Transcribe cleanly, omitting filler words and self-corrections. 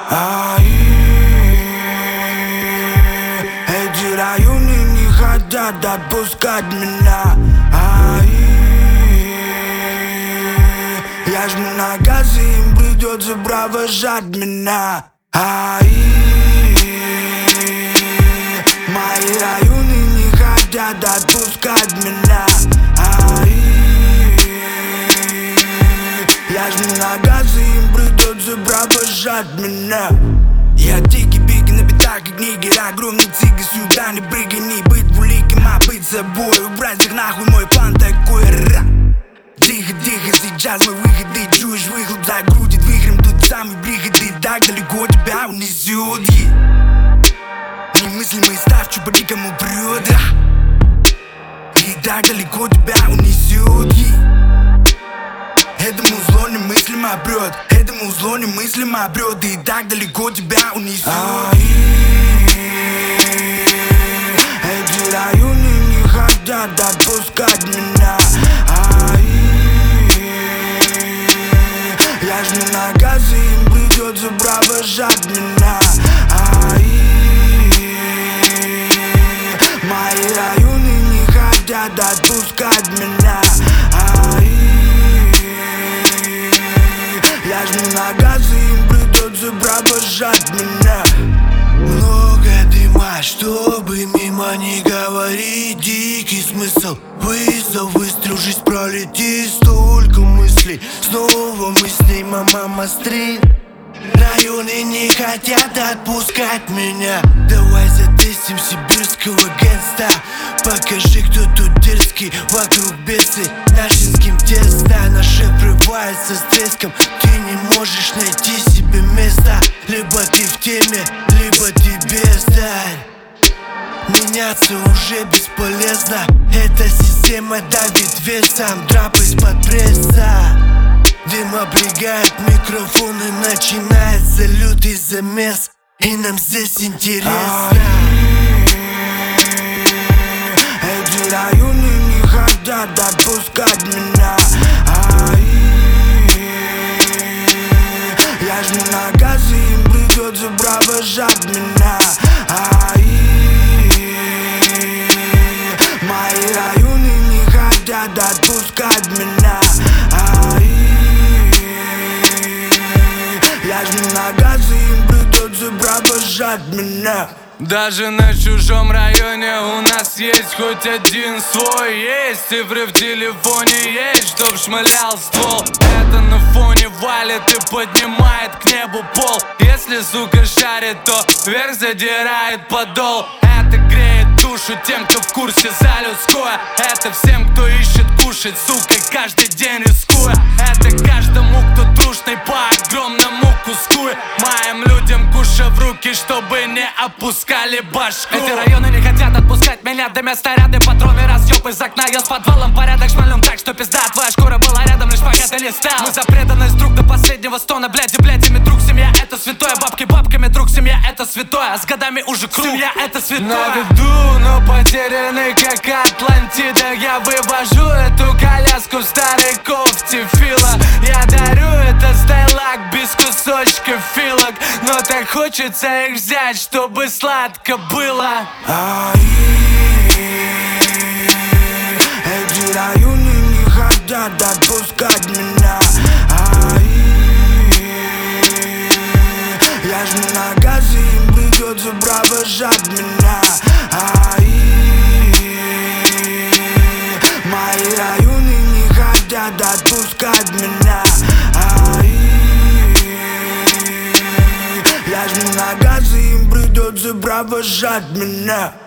Эти районы не хотят отпускать меня. Я жму на газ, и им придется провожать меня. Мои районы не хотят отпускать меня. Я жму на газ, и им придется провожать меня. Я дикий беги на битах и книги. Огромный цигы сюда не прыгай. Не быть великим, а быть собой. Убрать их нахуй, мой план такой. Тихо, тихо, сейчас мой выход. Ты чуешь выхлоп, загрудит вихрем. Тут самый приход, и так далеко тебя унесет. Немыслимый старчу, по дикому прет. И так далеко тебя унесет. Этому зло немыслимо прет. Этому зло немыслимо прет. И так далеко тебя унесет. Эти районы не хотят отпускать меня. Я жму на газ, и им придется провожать меня. Мои районы не хотят отпускать меня. Я жму на газ, и им придется провожать меня. Много дыма, чтобы мимо не говорить. Дикий смысл, вызов, выстрел, жизнь пролетит. Столько мыслей, снова мыслей, мама стрит. Районы не хотят отпускать меня. Давай затестим сибирского гангста. Покажи, кто тут дерзкий. Вокруг бесы, нашинским теста. Наш шеф врывается с треском. Ты не можешь найти себе места. Либо ты в теме, либо тебе сдань. Меняться уже бесполезно. Эта система давит весом. Драп из-под пресса. Дым облегает микрофон, и начинается лютый замес. И нам здесь интересно. Эти районы не хотят отпускать меня. Я жму на газ, и им придется провожать меня. Мои районы не хотят отпускать меня. Я жму на газ, и им придется провожать меня. Даже на чужом районе у нас есть хоть один свой. Есть цифры в телефоне, есть, чтоб шмалял ствол. Это на фоне валит и поднимает к небу пол. Если сука шарит, то вверх задирает подол. Это греет душу тем, кто в курсе за людское. Это всем, кто ищет кушать, сука, каждый день рискуя. Это каждому, кто трушный по огромному куску. Моим людям куша в руки, чтобы не опускали башку. Эти районы не хотят отпускать меня. Дымят снаряды, патроны, разъеб из окна. Я с подвалом порядок шмальнем так, что пизда. Твоя шкура была рядом, лишь пока ты листал. Мы за преданность друг до последнего стона. Блядь, блядями друг, семья это святое. Бабки бабками друг, семья это святое. А с годами уже круг, семья это святое. На виду, но потеряны как Атлантида. Я вывожу эту коляску в старой кофте Фила. Я дарю этот стайлак без кусочков филок. Но так хочется их взять, чтобы сладко было. Эти районы не хотят отпускать меня. Я жму на газ, и им придется провожать меня. Мои районы не хотят отпускать меня. Я жму на газ, и им придется провожать меня.